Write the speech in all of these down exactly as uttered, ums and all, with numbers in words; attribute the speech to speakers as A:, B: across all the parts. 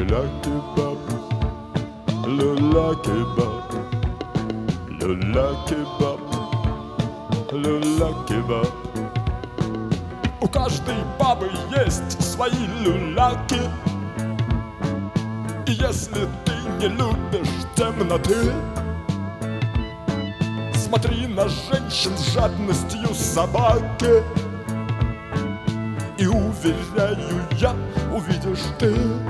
A: люля-кебаб, люля-кебаб, люля-кебаб, люля-кебаб. У каждой бабы есть свои люляки, и если ты не любишь темноты, смотри на женщин с жадностью собаки, и уверяю я, увидишь ты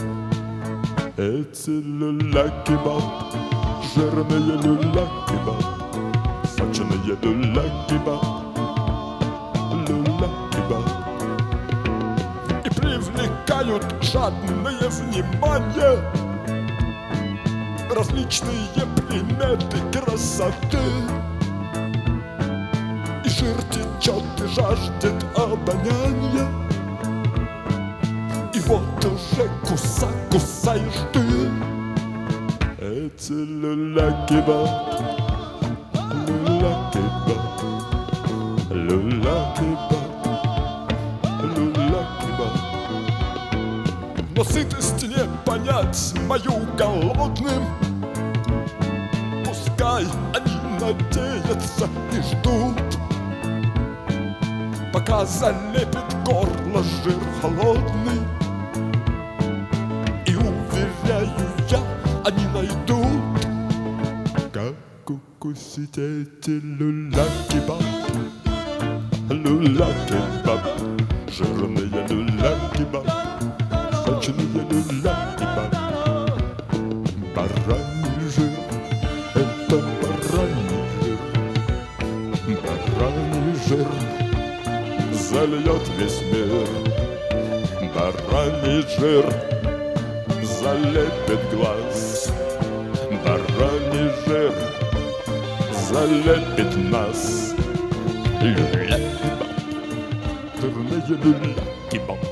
A: эти люля-кебаб, жирные люля-кебаб, сочные люля-кебаб, люля-кебаб. И привлекают жадное внимание различные приметы красоты. И жир течет и жаждет обоняния, и вот уже куса, кусаешь ты эти люля-кебаб, люля-кебаб, люля-кебаб, люля-кебаб. Но сытости не понять мою голодным, пускай они надеются и ждут, пока залепит горло жир холодный. И уверяю я, они найдут, как укусить эти люля-кебаб, люля-кебаб, жирные люля-кебаб, сочные люля-кебаб. Бараний жир, это бараний жир, бараний жир зальет весь мир. Бараний жир залепит глаз, бараний жир залепит нас. Люля-кебаб, жирные люля-кебаб.